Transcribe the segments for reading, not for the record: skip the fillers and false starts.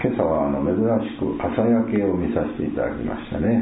今朝は珍しく朝焼けを見させていただきましたね。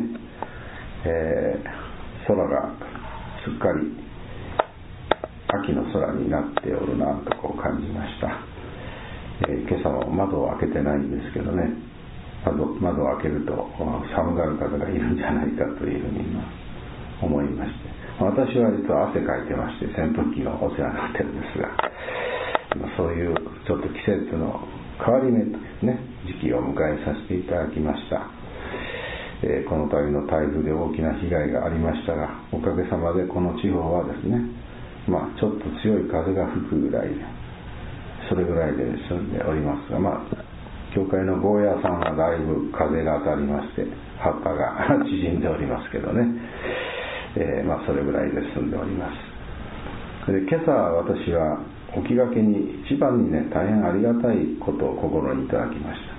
空がすっかり秋の空になっておるなと感じました。今朝も窓を開けてないんですけどね、窓を開けると寒がる方がいるんじゃないかというふうに思いまして、私は実は汗かいてまして扇風機のお世話になってるんですが、そういうちょっと季節の変わり目というね、時期を迎えさせていただきました。この度の台風で大きな被害がありましたが、おかげさまでこの地方はですね、ちょっと強い風が吹くぐらいで、それぐらいで済んでおりますが、教会のゴーヤーさんはだいぶ風が当たりまして葉っぱが縮んでおりますけどね、それぐらいで済んでおります。で、今朝私は起きがけに一番にね、大変ありがたいことを心にいただきました。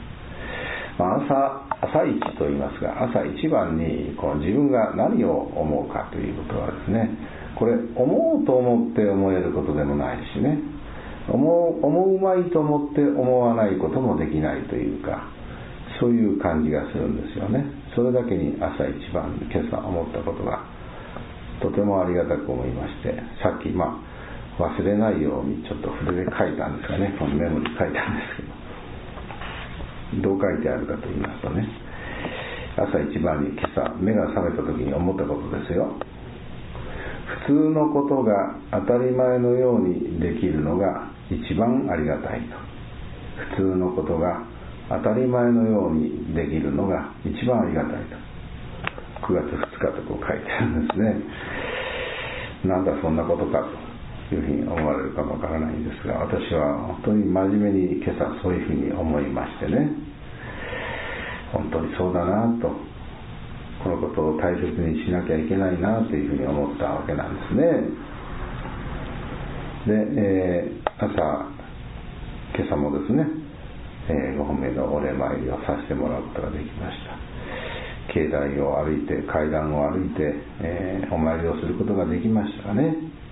朝一と言いますが、朝一番に自分が何を思うかということはですね、これ思うと思って思えることでもないしね、思うまいと思って思わないこともできないというか、そういう感じがするんですよね。それだけに朝一番に今朝思ったことがとてもありがたく思いまして、さっき忘れないようにちょっと筆で書いたんですがね、このメモに書いたんですけど、どう書いてあるかと言いますとね、朝一番に今朝目が覚めた時に思ったことですよ。普通のことが当たり前のようにできるのが一番ありがたいと。普通のことが当たり前のようにできるのが一番ありがたいと。9月2日と書いてあるんですね。なんだそんなことかというふうに思われるかもわからないんですが、私は本当に真面目に今朝そういうふうに思いましてね、本当にそうだなと、このことを大切にしなきゃいけないなというふうに思ったわけなんですね。で、今朝もですね、ご本命のお礼参りをさせてもらうことができました。境内を歩いて、階段を歩いて、お参りをすることができましたね。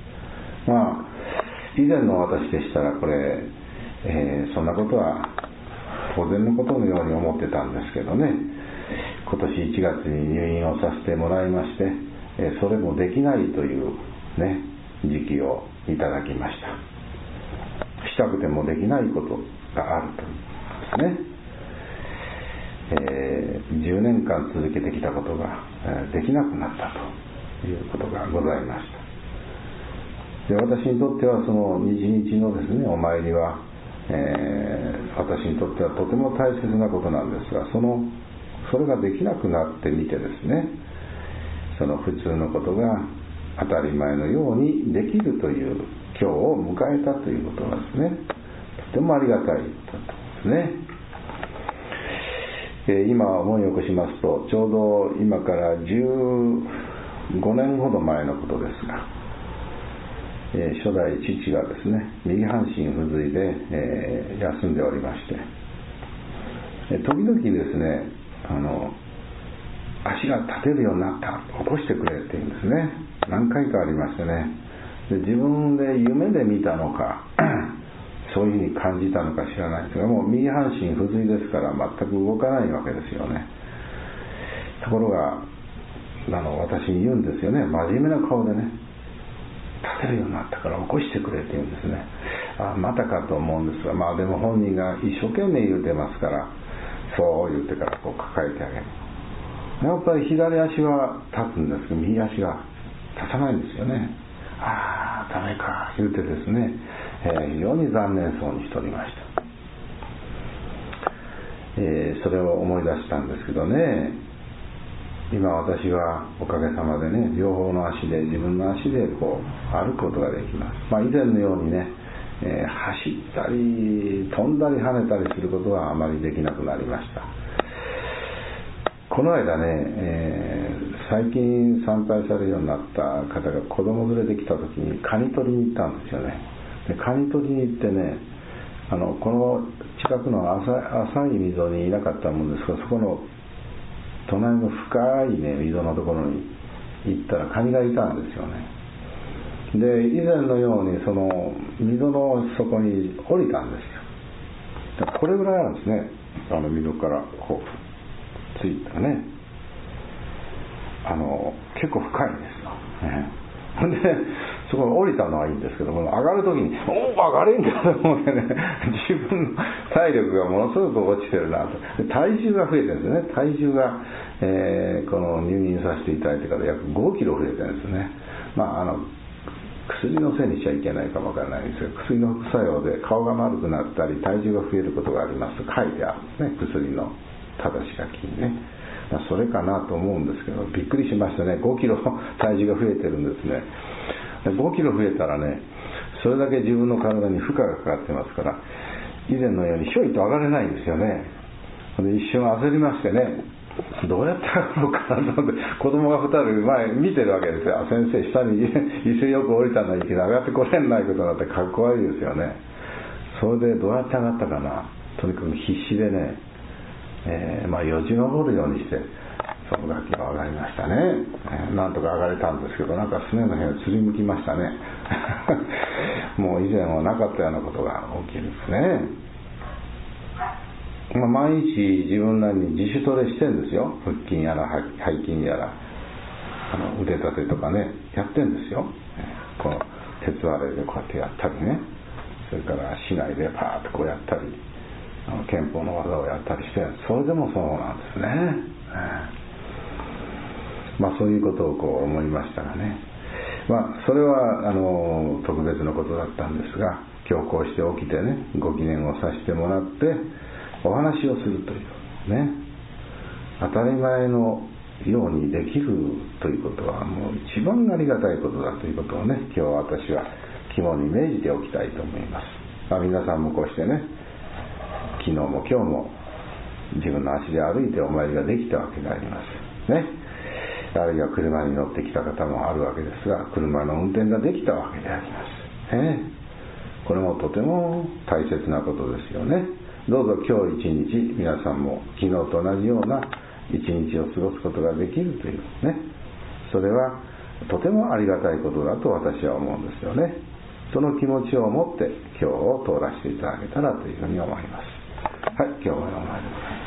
以前の私でしたらこれ、そんなことは当然のことのように思ってたんですけどね、今年1月に入院をさせてもらいまして、それもできないというね、時期をいただきました。したくてもできないことがあるというですね、10年間続けてきたことができなくなったということがございました。で、私にとってはその日々のですね、お参りは、私にとってはとても大切なことなんですが、それができなくなってみてですね、その普通のことが当たり前のようにできるという今日を迎えたということがですね、とてもありがたいことですね。今思い起こしますと、ちょうど今から15年ほど前のことですが、初代父がですね、右半身不随で、休んでおりまして、時々ですね、足が立てるようになった、起こしてくれって言うんですね。何回かありましてね。で、自分で夢で見たのかそういうふうに感じたのか知らないですが、もう右半身不随ですから全く動かないわけですよね。ところが私に言うんですよね、真面目な顔でね、立てるようになったから起こしてくれって言うんですね。またかと思うんですが、でも本人が一生懸命言うてますから、そう言ってから抱えてあげる。やっぱり左足は立つんですけど、右足が立たないんですよね。ダメか言うてですね、非常に残念そうにしておりました。それを思い出したんですけどね、今私はおかげさまでね、両方の足で、自分の足で歩くことができます。以前のようにね、走ったり飛んだり跳ねたりすることはあまりできなくなりました。この間ね、最近参拝されるようになった方が子供連れで来た時にカニ取りに行ったんですよね。で、カニ取りに行ってね、この近くの浅い溝にいなかったもんですから、そこの隣の深いね、溝のところに行ったらカニがいたんですよね。で、以前のようにその溝の底に降りたんですよ。これぐらいなんですね。 溝からこうついたね、結構深いんですよ、でそこに降りたのはいいんですけども、上がるときに上がれんかと思ってね、自分の体力がものすごく落ちてるなと。で体重が増えてるんですね。体重が、この入院させていただいてから約5キロ増えてるんですね。薬のせいにしちゃいけないかもわからないんですけど、薬の副作用で顔が丸くなったり体重が増えることがありますと書いてあるんですね、薬の正し書きにね。それかなと思うんですけど、びっくりしましたね。5キロ体重が増えてるんですね。5キロ増えたらね、それだけ自分の体に負荷がかかってますから、以前のようにひょいと上がれないんですよね。で一瞬焦りましてね、どうやって上がろうかなと思って、子供が2人前見てるわけですよ。先生下に椅子よく降りたのにいきなり上がってこれないことになってかっこ悪いですよね。それでどうやって上がったかな、とにかく必死でね、よじ登るようにしてその崖が上がりましたね。なんとか上がれたんですけど、なんかすねの辺をつりむきましたねもう以前はなかったようなことが起きるんですね。毎日自分なりに自主トレしてるんですよ。腹筋やら背筋やら腕立てとかね、やってるんですよ。この鉄割れでこうやってやったりね、それから市内でパーッとこうやったり、拳法の技をやったりして、それでもそうなんですね。そういうことをこう思いましたがね、それは特別なことだったんですが、今日こうして起きてね、ご記念をさせてもらってお話をするというね、当たり前のようにできるということはもう一番ありがたいことだということをね、今日私は肝に銘じておきたいと思います。皆さんもこうしてね、昨日も今日も自分の足で歩いてお参りができたわけでありますね。あるいは車に乗ってきた方もあるわけですが、車の運転ができたわけであります、これもとても大切なことですよね。どうぞ今日一日皆さんも昨日と同じような一日を過ごすことができるというね、それはとてもありがたいことだと私は思うんですよね。その気持ちを持って今日を通らせていただけたらというふうに思います。はい、今日はお参りでございます。